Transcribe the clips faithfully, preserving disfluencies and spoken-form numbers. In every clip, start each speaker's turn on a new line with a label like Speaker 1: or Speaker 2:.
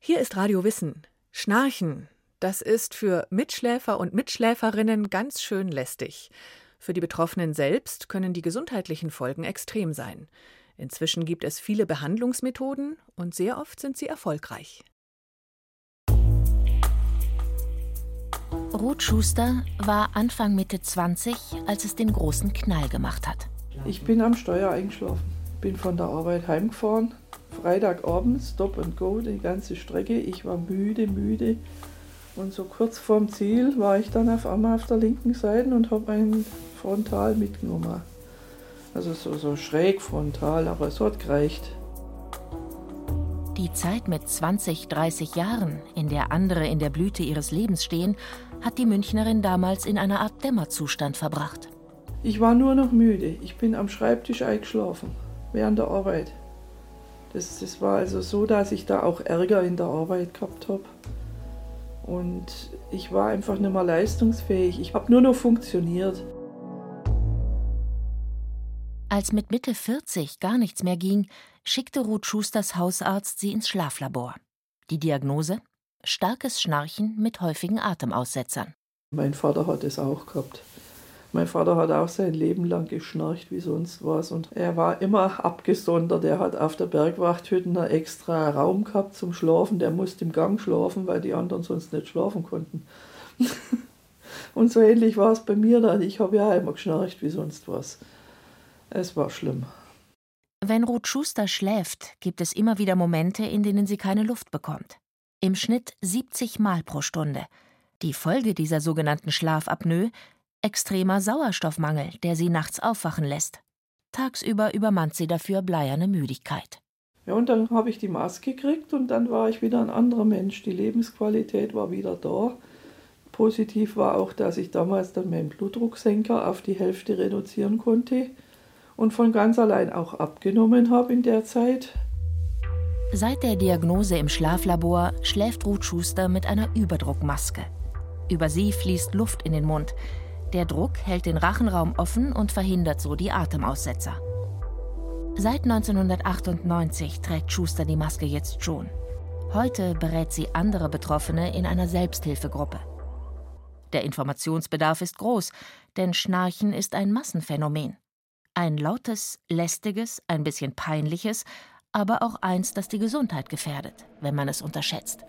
Speaker 1: Hier ist Radio Wissen. Schnarchen, das ist für Mitschläfer und Mitschläferinnen ganz schön lästig. Für die Betroffenen selbst können die gesundheitlichen Folgen extrem sein. Inzwischen gibt es viele Behandlungsmethoden und sehr oft sind sie erfolgreich.
Speaker 2: Ruth Schuster war Anfang Mitte zwanzig, als es den großen Knall gemacht hat.
Speaker 3: Ich bin am Steuer eingeschlafen, bin von der Arbeit heimgefahren. Freitagabend, Stop and Go, die ganze Strecke. Ich war müde, müde. Und so kurz vorm Ziel war ich dann auf einmal auf der linken Seite und habe einen frontal mitgenommen. Also so, so schräg frontal, aber es hat gereicht.
Speaker 2: Die Zeit mit zwanzig, dreißig Jahren, in der andere in der Blüte ihres Lebens stehen, hat die Münchnerin damals in einer Art Dämmerzustand verbracht.
Speaker 3: Ich war nur noch müde. Ich bin am Schreibtisch eingeschlafen, während der Arbeit. Das, das war also so, dass ich da auch Ärger in der Arbeit gehabt habe. Und ich war einfach nicht mehr leistungsfähig. Ich habe nur noch funktioniert.
Speaker 2: Als mit Mitte vierzig gar nichts mehr ging, schickte Ruth Schusters Hausarzt sie ins Schlaflabor. Die Diagnose? Starkes Schnarchen mit häufigen Atemaussetzern.
Speaker 3: Mein Vater hat es auch gehabt. Mein Vater hat auch sein Leben lang geschnarcht wie sonst was. Und er war immer abgesondert. Er hat auf der Bergwachthütte einen extra Raum gehabt zum Schlafen. Der musste im Gang schlafen, weil die anderen sonst nicht schlafen konnten. Und so ähnlich war es bei mir dann. Ich habe ja immer geschnarcht wie sonst was. Es war schlimm.
Speaker 2: Wenn Ruth Schuster schläft, gibt es immer wieder Momente, in denen sie keine Luft bekommt. Im Schnitt siebzig Mal pro Stunde. Die Folge dieser sogenannten Schlafapnoe: extremer Sauerstoffmangel, der sie nachts aufwachen lässt. Tagsüber übermannt sie dafür bleierne Müdigkeit.
Speaker 3: Ja, und dann habe ich die Maske gekriegt und dann war ich wieder ein anderer Mensch. Die Lebensqualität war wieder da. Positiv war auch, dass ich damals dann meinen Blutdrucksenker auf die Hälfte reduzieren konnte und von ganz allein auch abgenommen habe in der Zeit.
Speaker 2: Seit der Diagnose im Schlaflabor schläft Ruth Schuster mit einer Überdruckmaske. Über sie fließt Luft in den Mund. Der Druck hält den Rachenraum offen und verhindert so die Atemaussetzer. Seit neunzehnhundertachtundneunzig trägt Schuster die Maske jetzt schon. Heute berät sie andere Betroffene in einer Selbsthilfegruppe. Der Informationsbedarf ist groß, denn Schnarchen ist ein Massenphänomen. Ein lautes, lästiges, ein bisschen peinliches, aber auch eins, das die Gesundheit gefährdet, wenn man es unterschätzt.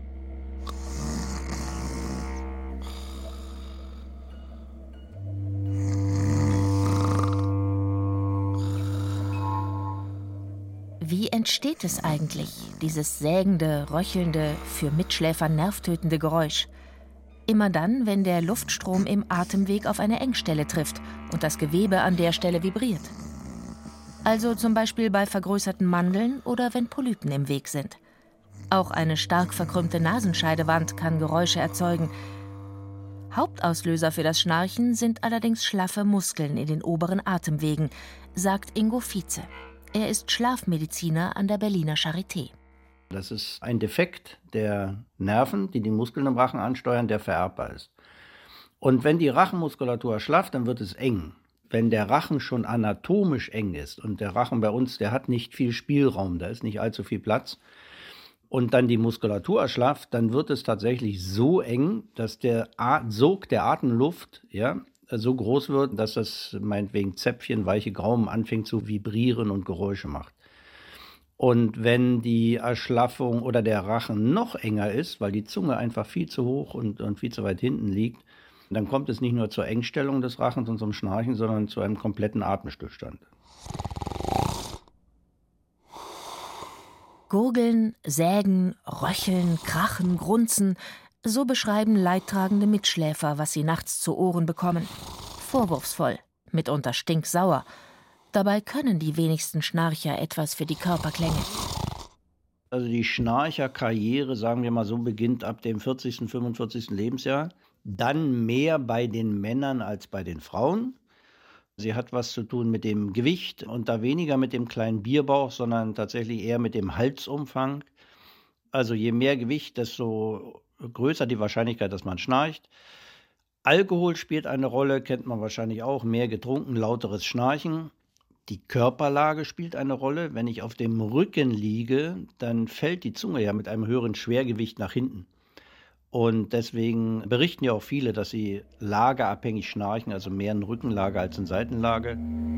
Speaker 2: Wie entsteht es eigentlich, dieses sägende, röchelnde, für Mitschläfer nervtötende Geräusch? Immer dann, wenn der Luftstrom im Atemweg auf eine Engstelle trifft und das Gewebe an der Stelle vibriert. Also zum Beispiel bei vergrößerten Mandeln oder wenn Polypen im Weg sind. Auch eine stark verkrümmte Nasenscheidewand kann Geräusche erzeugen. Hauptauslöser für das Schnarchen sind allerdings schlaffe Muskeln in den oberen Atemwegen, sagt Ingo Vize. Er ist Schlafmediziner an der Berliner Charité.
Speaker 4: Das ist ein Defekt der Nerven, die die Muskeln im Rachen ansteuern, der vererbbar ist. Und wenn die Rachenmuskulatur erschlafft, dann wird es eng. Wenn der Rachen schon anatomisch eng ist, und der Rachen bei uns, der hat nicht viel Spielraum, da ist nicht allzu viel Platz, und dann die Muskulatur erschlafft, dann wird es tatsächlich so eng, dass der Sog der Atemluft, ja, so groß wird, dass das meinetwegen Zäpfchen, weiche Gaumen anfängt zu vibrieren und Geräusche macht. Und wenn die Erschlaffung oder der Rachen noch enger ist, weil die Zunge einfach viel zu hoch und, und viel zu weit hinten liegt, dann kommt es nicht nur zur Engstellung des Rachens und zum Schnarchen, sondern zu einem kompletten Atemstillstand.
Speaker 2: Gurgeln, sägen, röcheln, krachen, grunzen, so beschreiben leidtragende Mitschläfer, was sie nachts zu Ohren bekommen. Vorwurfsvoll, mitunter stinksauer. Dabei können die wenigsten Schnarcher etwas für die Körperklänge.
Speaker 4: Also die Schnarcherkarriere, sagen wir mal so, beginnt ab dem vierzigsten, fünfundvierzigsten Lebensjahr. Dann mehr bei den Männern als bei den Frauen. Sie hat was zu tun mit dem Gewicht und da weniger mit dem kleinen Bierbauch, sondern tatsächlich eher mit dem Halsumfang. Also je mehr Gewicht, desto größer die Wahrscheinlichkeit, dass man schnarcht. Alkohol spielt eine Rolle, kennt man wahrscheinlich auch. Mehr getrunken, lauteres Schnarchen. Die Körperlage spielt eine Rolle. Wenn ich auf dem Rücken liege, dann fällt die Zunge ja mit einem höheren Schwergewicht nach hinten. Und deswegen berichten ja auch viele, dass sie lageabhängig schnarchen, also mehr in Rückenlage als in Seitenlage.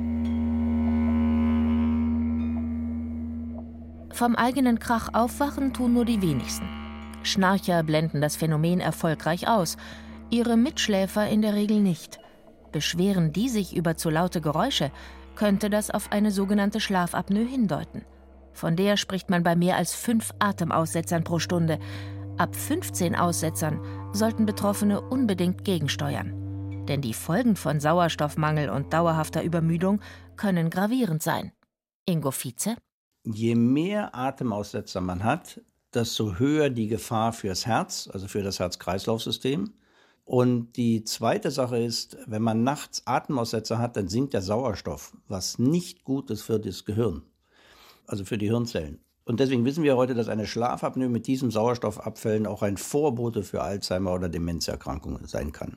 Speaker 2: Vom eigenen Krach aufwachen tun nur die wenigsten. Schnarcher blenden das Phänomen erfolgreich aus, ihre Mitschläfer in der Regel nicht. Beschweren die sich über zu laute Geräusche, könnte das auf eine sogenannte Schlafapnoe hindeuten. Von der spricht man bei mehr als fünf Atemaussetzern pro Stunde. Ab fünfzehn Aussetzern sollten Betroffene unbedingt gegensteuern. Denn die Folgen von Sauerstoffmangel und dauerhafter Übermüdung können gravierend sein. Ingo Vize?
Speaker 4: Je mehr Atemaussetzer man hat, desto höher die Gefahr fürs Herz, also für das Herz-Kreislauf-System. Und die zweite Sache ist, wenn man nachts Atemaussetzer hat, dann sinkt der Sauerstoff, was nicht gut ist für das Gehirn, also für die Hirnzellen. Und deswegen wissen wir heute, dass eine Schlafapnoe mit diesem Sauerstoffabfällen auch ein Vorbote für Alzheimer- oder Demenzerkrankungen sein kann.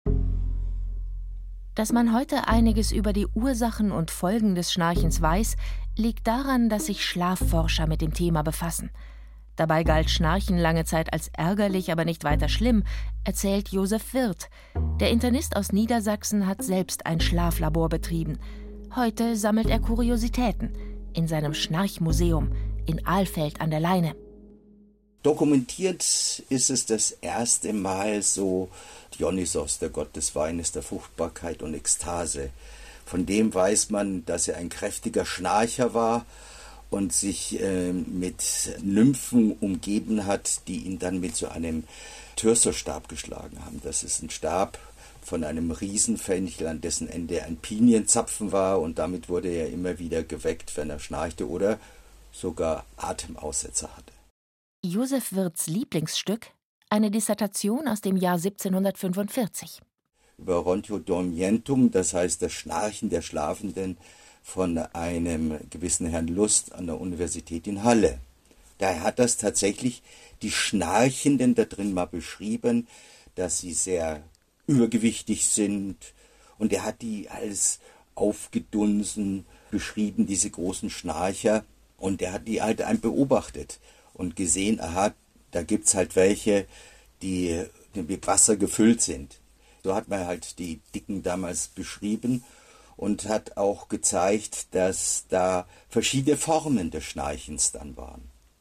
Speaker 2: Dass man heute einiges über die Ursachen und Folgen des Schnarchens weiß, liegt daran, dass sich Schlafforscher mit dem Thema befassen. Dabei galt Schnarchen lange Zeit als ärgerlich, aber nicht weiter schlimm, erzählt Josef Wirth. Der Internist aus Niedersachsen hat selbst ein Schlaflabor betrieben. Heute sammelt er Kuriositäten in seinem Schnarchmuseum in Alfeld an der Leine.
Speaker 5: Dokumentiert ist es das erste Mal so Dionysos, der Gott des Weines, der Fruchtbarkeit und Ekstase. Von dem weiß man, dass er ein kräftiger Schnarcher war und sich äh, mit Nymphen umgeben hat, die ihn dann mit so einem Thyrsosstab geschlagen haben. Das ist ein Stab von einem Riesenfenchel, an dessen Ende ein Pinienzapfen war, und damit wurde er immer wieder geweckt, wenn er schnarchte oder sogar Atemaussetzer hatte.
Speaker 2: Josef Wirths Lieblingsstück? Eine Dissertation aus dem Jahr siebzehnhundertfünfundvierzig.
Speaker 5: Über Rontio Dormientum, das heißt das Schnarchen der Schlafenden, von einem gewissen Herrn Lust an der Universität in Halle. Da hat das tatsächlich die Schnarchenden da drin mal beschrieben, dass sie sehr übergewichtig sind, und er hat die als aufgedunsen beschrieben, diese großen Schnarcher, und er hat die halt ein beobachtet und gesehen, aha, da gibt's halt welche, die mit Wasser gefüllt sind. So hat man halt die Dicken damals beschrieben und hat auch gezeigt, dass da verschiedene Formen des Schnarchens dann waren.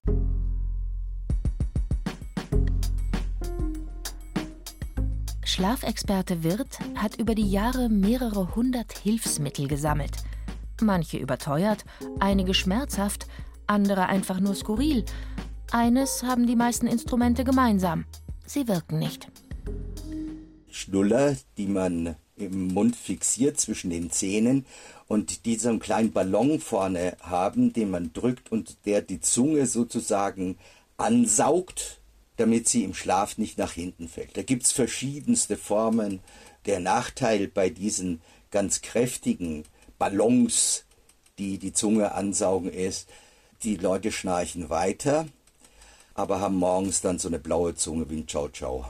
Speaker 2: Schlafexperte Wirth hat über die Jahre mehrere hundert Hilfsmittel gesammelt. Manche überteuert, einige schmerzhaft, andere einfach nur skurril. Eines haben die meisten Instrumente gemeinsam: sie wirken nicht.
Speaker 5: Schnuller, die man im Mund fixiert zwischen den Zähnen und die so einen kleinen Ballon vorne haben, den man drückt und der die Zunge sozusagen ansaugt, damit sie im Schlaf nicht nach hinten fällt. Da gibt es verschiedenste Formen. Der Nachteil bei diesen ganz kräftigen Ballons, die die Zunge ansaugen, ist, die Leute schnarchen weiter, aber haben morgens dann so eine blaue Zunge wie ein Ciao-Ciao.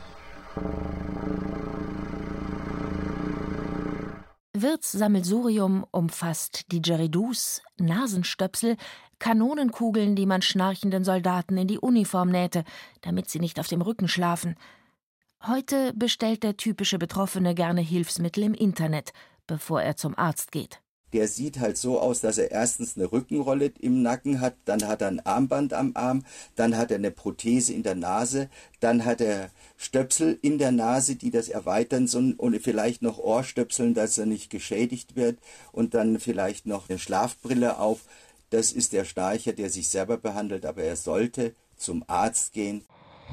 Speaker 2: Wirths Sammelsurium umfasst Didgeridoos, Nasenstöpsel, Kanonenkugeln, die man schnarchenden Soldaten in die Uniform nähte, damit sie nicht auf dem Rücken schlafen. Heute bestellt der typische Betroffene gerne Hilfsmittel im Internet, bevor er zum Arzt geht.
Speaker 5: Der sieht halt so aus, dass er erstens eine Rückenrolle im Nacken hat, dann hat er ein Armband am Arm, dann hat er eine Prothese in der Nase, dann hat er Stöpsel in der Nase, die das erweitern sollen, und vielleicht noch Ohrstöpseln, dass er nicht geschädigt wird, und dann vielleicht noch eine Schlafbrille auf. Das ist der Schnarcher, der sich selber behandelt, aber er sollte zum Arzt gehen.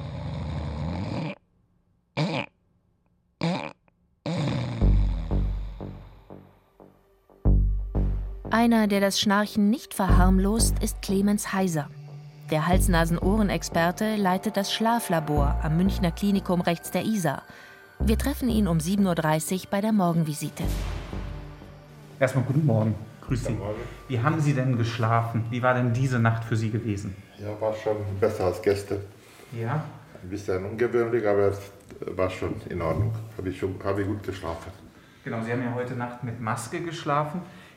Speaker 2: Einer, der das Schnarchen nicht verharmlost, ist Clemens Heiser. Der Hals-Nasen-Ohren-Experte leitet das Schlaflabor am Münchner Klinikum rechts der Isar. Wir treffen ihn um sieben Uhr dreißig bei der Morgenvisite.
Speaker 6: Erstmal guten Morgen. Grüß Sie. Wie haben Sie denn geschlafen? Wie war denn diese Nacht für Sie gewesen?
Speaker 7: Ja, war schon besser als gestern.
Speaker 6: Ja?
Speaker 7: Ein bisschen ungewöhnlich, aber es war schon in Ordnung. Habe ich, schon, habe ich gut geschlafen.
Speaker 6: Genau, Sie haben ja heute Nacht mit Maske geschlafen.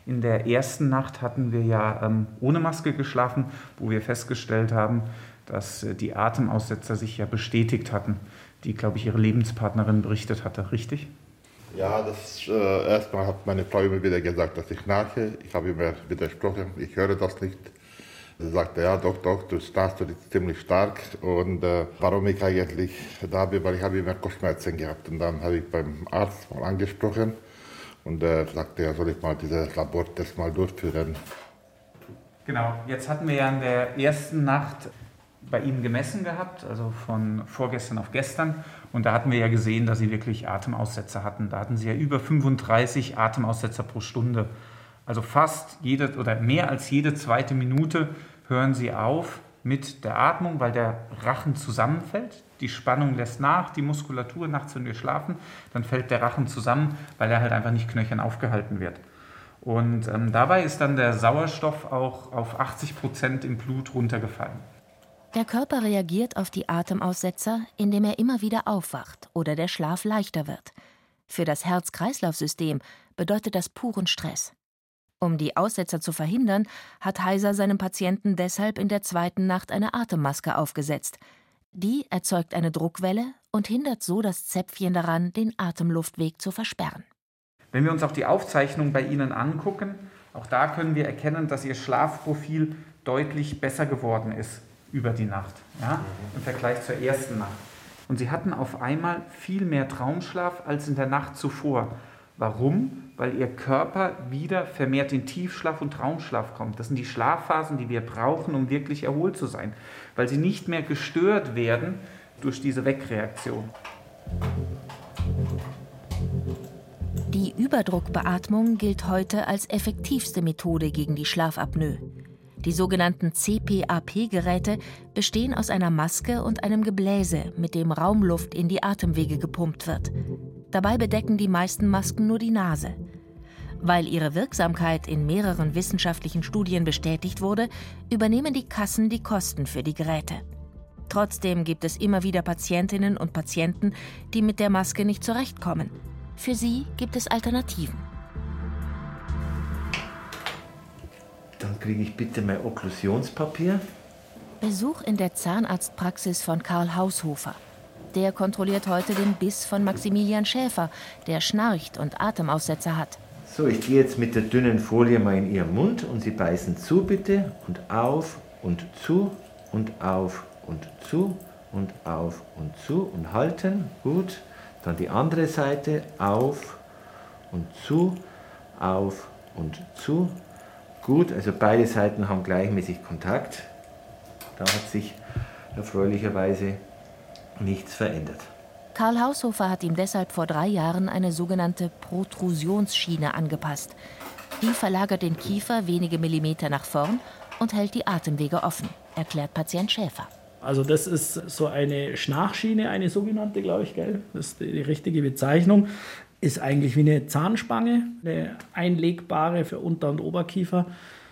Speaker 6: In der ersten Nacht hatten wir ja ähm, ohne Maske geschlafen, wo wir festgestellt haben, dass äh, die Atemaussetzer sich ja bestätigt hatten, die, glaube ich, ihre Lebenspartnerin berichtet hatte. Richtig?
Speaker 7: Ja, das äh, erstmal hat meine Frau immer wieder gesagt, dass ich schnarche. Ich habe immer widersprochen, ich höre das nicht. Sie sagte, ja, doch, doch, du schnarchst ziemlich stark. Und äh, warum ich eigentlich da bin, weil ich habe immer Kopfschmerzen gehabt. Und dann habe ich beim Arzt mal angesprochen und er äh, sagte, ja, soll ich mal dieses Labortest mal durchführen.
Speaker 6: Genau, jetzt hatten wir ja in der ersten Nacht bei Ihnen gemessen gehabt, also von vorgestern auf gestern. Und da hatten wir ja gesehen, dass Sie wirklich Atemaussetzer hatten. Da hatten Sie ja über fünfunddreißig Atemaussetzer pro Stunde. Also fast jede oder mehr als jede zweite Minute hören Sie auf mit der Atmung, weil der Rachen zusammenfällt. Die Spannung lässt nach, die Muskulatur, nachts, wenn wir schlafen, dann fällt der Rachen zusammen, weil er halt einfach nicht knöchern aufgehalten wird. Und ähm, dabei ist dann der Sauerstoff auch auf achtzig Prozent im Blut runtergefallen.
Speaker 2: Der Körper reagiert auf die Atemaussetzer, indem er immer wieder aufwacht oder der Schlaf leichter wird. Für das Herz-Kreislauf-System bedeutet das puren Stress. Um die Aussetzer zu verhindern, hat Heiser seinem Patienten deshalb in der zweiten Nacht eine Atemmaske aufgesetzt. Die erzeugt eine Druckwelle und hindert so das Zäpfchen daran, den Atemluftweg zu versperren.
Speaker 6: Wenn wir uns auch die Aufzeichnung bei Ihnen angucken, auch da können wir erkennen, dass Ihr Schlafprofil deutlich besser geworden ist über die Nacht, ja, im Vergleich zur ersten Nacht. Und Sie hatten auf einmal viel mehr Traumschlaf als in der Nacht zuvor. Warum? Weil Ihr Körper wieder vermehrt in Tiefschlaf und Traumschlaf kommt. Das sind die Schlafphasen, die wir brauchen, um wirklich erholt zu sein. Weil sie nicht mehr gestört werden durch diese Wegreaktion.
Speaker 2: Die Überdruckbeatmung gilt heute als effektivste Methode gegen die Schlafapnoe. Die sogenannten C P A P-Geräte bestehen aus einer Maske und einem Gebläse, mit dem Raumluft in die Atemwege gepumpt wird. Dabei bedecken die meisten Masken nur die Nase. Weil ihre Wirksamkeit in mehreren wissenschaftlichen Studien bestätigt wurde, übernehmen die Kassen die Kosten für die Geräte. Trotzdem gibt es immer wieder Patientinnen und Patienten, die mit der Maske nicht zurechtkommen. Für sie gibt es Alternativen.
Speaker 8: Dann kriege ich bitte mein Okklusionspapier.
Speaker 2: Besuch in der Zahnarztpraxis von Karl Haushofer. Der kontrolliert heute den Biss von Maximilian Schäfer, der schnarcht und Atemaussetzer hat.
Speaker 8: So, ich gehe jetzt mit der dünnen Folie mal in Ihren Mund und Sie beißen zu bitte und auf und zu und auf und zu und auf und zu und halten. Gut. Dann die andere Seite auf und zu, auf und zu. Gut, also beide Seiten haben gleichmäßig Kontakt. Da hat sich erfreulicherweise nichts verändert.
Speaker 2: Karl Haushofer hat ihm deshalb vor drei Jahren eine sogenannte Protrusionsschiene angepasst. Die verlagert den Kiefer wenige Millimeter nach vorn und hält die Atemwege offen, erklärt Patient Schäfer.
Speaker 9: Also das ist so eine Schnarchschiene, eine sogenannte, glaube ich, gell? Das ist die richtige Bezeichnung. Ist eigentlich wie eine Zahnspange, eine einlegbare für Unter- und Oberkiefer.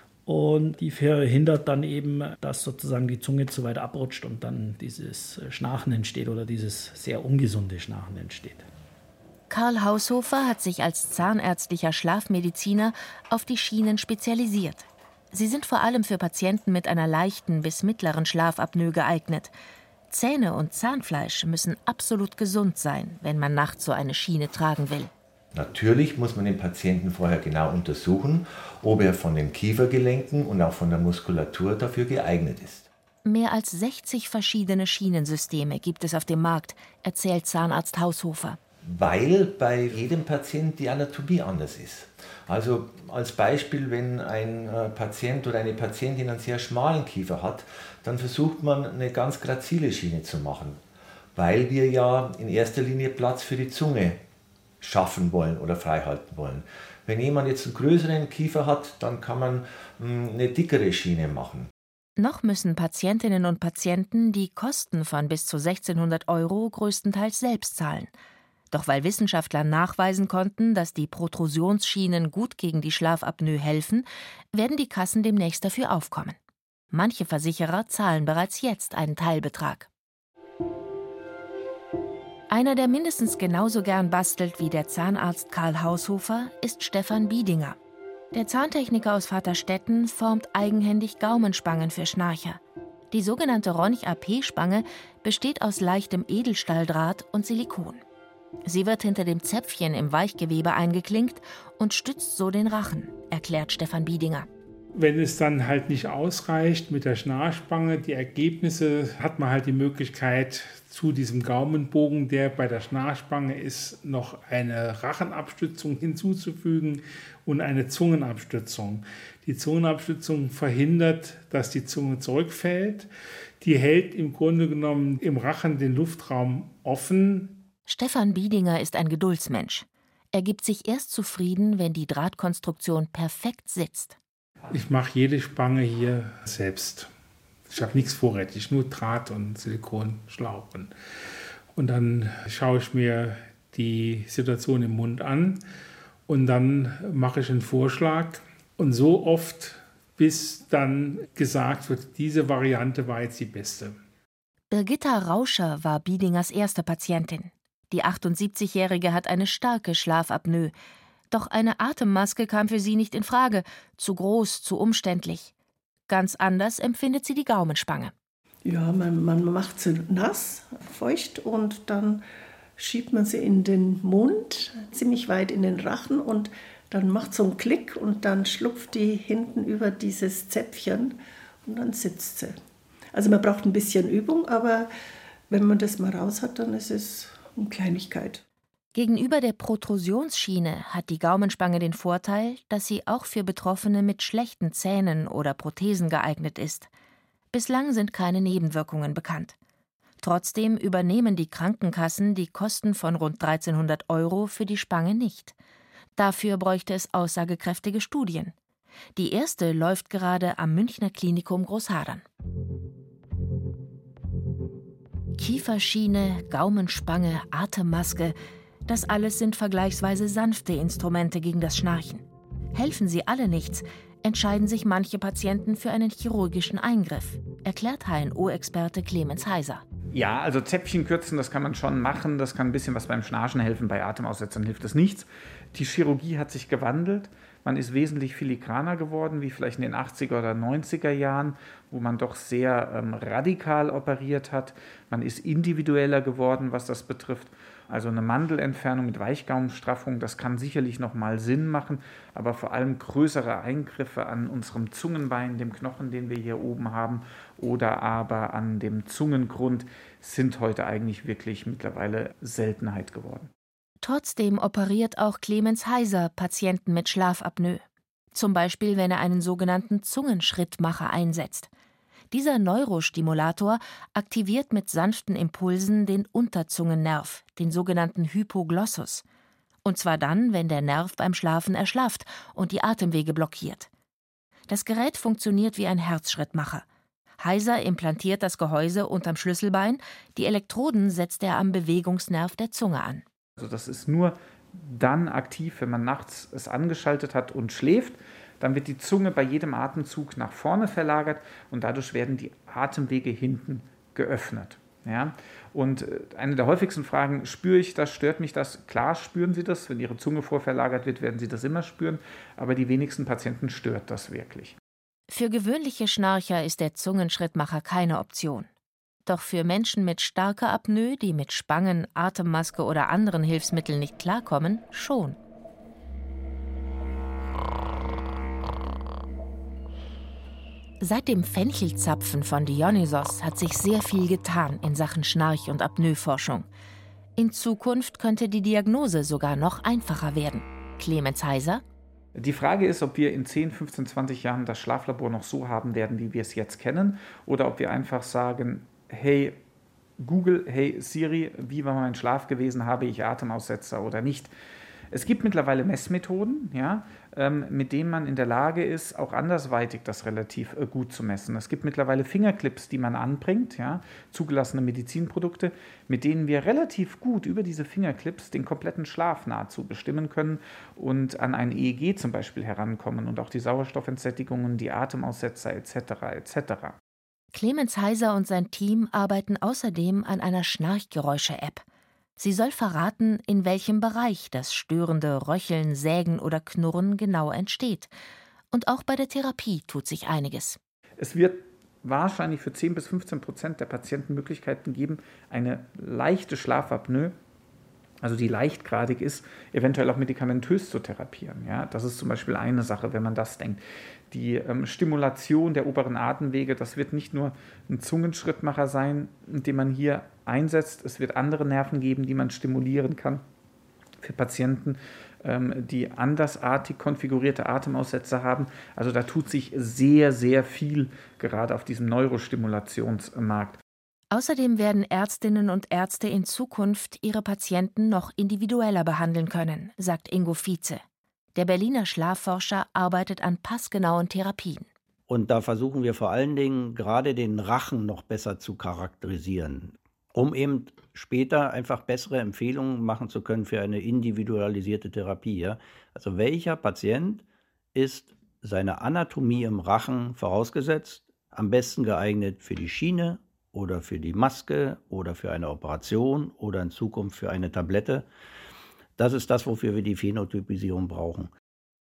Speaker 9: Und die verhindert dann eben, dass sozusagen die Zunge zu weit abrutscht und dann dieses Schnarchen entsteht oder dieses sehr ungesunde Schnarchen entsteht.
Speaker 2: Karl Haushofer hat sich als zahnärztlicher Schlafmediziner auf die Schienen spezialisiert. Sie sind vor allem für Patienten mit einer leichten bis mittleren Schlafapnoe geeignet. Zähne und Zahnfleisch müssen absolut gesund sein, wenn man nachts so eine Schiene tragen will.
Speaker 8: Natürlich muss man den Patienten vorher genau untersuchen, ob er von den Kiefergelenken und auch von der Muskulatur dafür geeignet ist.
Speaker 2: Mehr als sechzig verschiedene Schienensysteme gibt es auf dem Markt, erzählt Zahnarzt Haushofer.
Speaker 8: Weil bei jedem Patienten die Anatomie anders ist. Also als Beispiel, wenn ein Patient oder eine Patientin einen sehr schmalen Kiefer hat, dann versucht man eine ganz grazile Schiene zu machen, weil wir ja in erster Linie Platz für die Zunge schaffen wollen oder freihalten wollen. Wenn jemand jetzt einen größeren Kiefer hat, dann kann man eine dickere Schiene machen.
Speaker 2: Noch müssen Patientinnen und Patienten die Kosten von bis zu sechzehnhundert Euro größtenteils selbst zahlen. Doch weil Wissenschaftler nachweisen konnten, dass die Protrusionsschienen gut gegen die Schlafapnoe helfen, werden die Kassen demnächst dafür aufkommen. Manche Versicherer zahlen bereits jetzt einen Teilbetrag. Einer, der mindestens genauso gern bastelt wie der Zahnarzt Karl Haushofer, ist Stefan Biedinger. Der Zahntechniker aus Vaterstetten formt eigenhändig Gaumenspangen für Schnarcher. Die sogenannte Ronch-A P-Spange besteht aus leichtem Edelstahldraht und Silikon. Sie wird hinter dem Zäpfchen im Weichgewebe eingeklinkt und stützt so den Rachen, erklärt Stefan Biedinger.
Speaker 10: Wenn es dann halt nicht ausreicht mit der Schnarchspange, die Ergebnisse, hat man halt die Möglichkeit, zu diesem Gaumenbogen, der bei der Schnarchspange ist, noch eine Rachenabstützung hinzuzufügen und eine Zungenabstützung. Die Zungenabstützung verhindert, dass die Zunge zurückfällt. Die hält im Grunde genommen im Rachen den Luftraum offen.
Speaker 2: Stefan Biedinger ist ein Geduldsmensch. Er gibt sich erst zufrieden, wenn die Drahtkonstruktion perfekt sitzt.
Speaker 10: Ich mache jede Spange hier selbst. Ich habe nichts vorrätig, nur Draht und Silikonschlauch. Und dann schaue ich mir die Situation im Mund an und dann mache ich einen Vorschlag. Und so oft, bis dann gesagt wird, diese Variante war jetzt die beste.
Speaker 2: Birgitta Rauscher war Biedingers erste Patientin. Die achtundsiebzigjährige hat eine starke Schlafapnoe. Doch eine Atemmaske kam für sie nicht in Frage. Zu groß, zu umständlich. Ganz anders empfindet sie die Gaumenspange.
Speaker 11: Ja, man, man macht sie nass, feucht und dann schiebt man sie in den Mund, ziemlich weit in den Rachen und dann macht so einen Klick und dann schlupft die hinten über dieses Zäpfchen und dann sitzt sie. Also man braucht ein bisschen Übung, aber wenn man das mal raus hat, dann ist es eine Kleinigkeit.
Speaker 2: Gegenüber der Protrusionsschiene hat die Gaumenspange den Vorteil, dass sie auch für Betroffene mit schlechten Zähnen oder Prothesen geeignet ist. Bislang sind keine Nebenwirkungen bekannt. Trotzdem übernehmen die Krankenkassen die Kosten von rund dreizehnhundert Euro für die Spange nicht. Dafür bräuchte es aussagekräftige Studien. Die erste läuft gerade am Münchner Klinikum Großhadern. Kieferschiene, Gaumenspange, Atemmaske – das alles sind vergleichsweise sanfte Instrumente gegen das Schnarchen. Helfen sie alle nichts, entscheiden sich manche Patienten für einen chirurgischen Eingriff, erklärt H N O-Experte Clemens Heiser.
Speaker 6: Ja, also Zäpfchen kürzen, das kann man schon machen, das kann ein bisschen was beim Schnarchen helfen, bei Atemaussetzern hilft das nichts. Die Chirurgie hat sich gewandelt, man ist wesentlich filigraner geworden, wie vielleicht in den achtziger oder neunziger Jahren, wo man doch sehr ähm, radikal operiert hat. Man ist individueller geworden, was das betrifft. Also eine Mandelentfernung mit Weichgaumenstraffung, das kann sicherlich noch mal Sinn machen, aber vor allem größere Eingriffe an unserem Zungenbein, dem Knochen, den wir hier oben haben, oder aber an dem Zungengrund sind heute eigentlich wirklich mittlerweile Seltenheit geworden.
Speaker 2: Trotzdem operiert auch Clemens Heiser Patienten mit Schlafapnoe. Zum Beispiel, wenn er einen sogenannten Zungenschrittmacher einsetzt. Dieser Neurostimulator aktiviert mit sanften Impulsen den Unterzungennerv, den sogenannten Hypoglossus. Und zwar dann, wenn der Nerv beim Schlafen erschlafft und die Atemwege blockiert. Das Gerät funktioniert wie ein Herzschrittmacher. Heiser implantiert das Gehäuse unterm Schlüsselbein, die Elektroden setzt er am Bewegungsnerv der Zunge an.
Speaker 6: Also das ist nur dann aktiv, wenn man nachts es angeschaltet hat und schläft. Dann wird die Zunge bei jedem Atemzug nach vorne verlagert und dadurch werden die Atemwege hinten geöffnet. Ja? Und eine der häufigsten Fragen, spüre ich das, stört mich das? Klar spüren Sie das, wenn Ihre Zunge vorverlagert wird, werden Sie das immer spüren, aber die wenigsten Patienten stört das wirklich.
Speaker 2: Für gewöhnliche Schnarcher ist der Zungenschrittmacher keine Option. Doch für Menschen mit starker Apnoe, die mit Spangen, Atemmaske oder anderen Hilfsmitteln nicht klarkommen, schon. Seit dem Fenchelzapfen von Dionysos hat sich sehr viel getan in Sachen Schnarch- und Apnoe-Forschung. In Zukunft könnte die Diagnose sogar noch einfacher werden. Clemens Heiser:
Speaker 6: Die Frage ist, ob wir in zehn, fünfzehn, zwanzig Jahren das Schlaflabor noch so haben werden, wie wir es jetzt kennen, oder ob wir einfach sagen, hey Google, hey Siri, wie war mein Schlaf gewesen, habe ich Atemaussetzer oder nicht? Es gibt mittlerweile Messmethoden, ja, ähm, mit denen man in der Lage ist, auch andersweitig das relativ äh, gut zu messen. Es gibt mittlerweile Fingerclips, die man anbringt, ja, zugelassene Medizinprodukte, mit denen wir relativ gut über diese Fingerclips den kompletten Schlaf nahezu bestimmen können und an ein E E G zum Beispiel herankommen und auch die Sauerstoffentsättigungen, die Atemaussetzer et cetera et cetera.
Speaker 2: Clemens Heiser und sein Team arbeiten außerdem an einer Schnarchgeräusche-App. Sie soll verraten, in welchem Bereich das störende Röcheln, Sägen oder Knurren genau entsteht. Und auch bei der Therapie tut sich einiges.
Speaker 6: Es wird wahrscheinlich für zehn bis fünfzehn Prozent der Patienten Möglichkeiten geben, eine leichte Schlafapnoe, also die leichtgradig ist, eventuell auch medikamentös zu therapieren. Ja, das ist zum Beispiel eine Sache, wenn man das denkt. Die ähm, Stimulation der oberen Atemwege, das wird nicht nur ein Zungenschrittmacher sein, den man hier einsetzt. Es wird andere Nerven geben, die man stimulieren kann. Für Patienten, ähm, die andersartig konfigurierte Atemaussetzer haben. Also da tut sich sehr, sehr viel gerade auf diesem Neurostimulationsmarkt.
Speaker 2: Außerdem werden Ärztinnen und Ärzte in Zukunft ihre Patienten noch individueller behandeln können, sagt Ingo Vize. Der Berliner Schlafforscher arbeitet an passgenauen Therapien.
Speaker 4: Und da versuchen wir vor allen Dingen gerade den Rachen noch besser zu charakterisieren, um eben später einfach bessere Empfehlungen machen zu können für eine individualisierte Therapie. Ja? Also welcher Patient ist seiner Anatomie im Rachen vorausgesetzt, am besten geeignet für die Schiene oder für die Maske oder für eine Operation oder in Zukunft für eine Tablette. Das ist das, wofür wir die Phänotypisierung brauchen.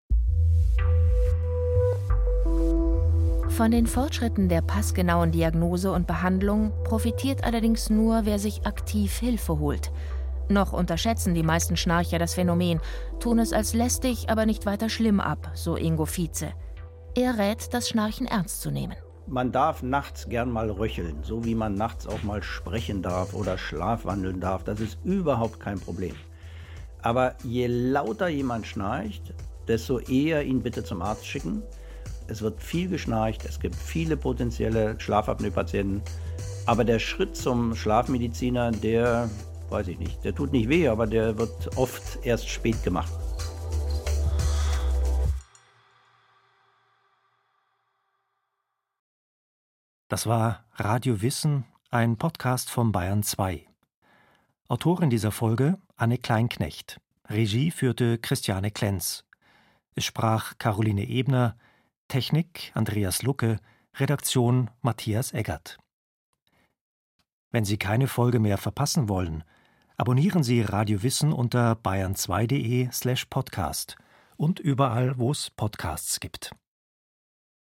Speaker 2: Von den Fortschritten der passgenauen Diagnose und Behandlung profitiert allerdings nur, wer sich aktiv Hilfe holt. Noch unterschätzen die meisten Schnarcher das Phänomen, tun es als lästig, aber nicht weiter schlimm ab, so Ingo Vize. Er rät, das Schnarchen ernst zu nehmen.
Speaker 4: Man darf nachts gern mal röcheln, so wie man nachts auch mal sprechen darf oder schlafwandeln darf. Das ist überhaupt kein Problem. Aber je lauter jemand schnarcht, desto eher ihn bitte zum Arzt schicken. Es wird viel geschnarcht, es gibt viele potenzielle Schlafapnoe-Patienten. Aber der Schritt zum Schlafmediziner, der, weiß ich nicht, der tut nicht weh, aber der wird oft erst spät gemacht.
Speaker 12: Das war Radio Wissen, ein Podcast von Bayern zwei. Autorin dieser Folge Anne Kleinknecht. Regie führte Christiane Klenz. Es sprach Caroline Ebner, Technik Andreas Lucke, Redaktion Matthias Eggert. Wenn Sie keine Folge mehr verpassen wollen, abonnieren Sie Radio Wissen unter bayern zwei punkt de slash podcast und überall, wo es Podcasts gibt.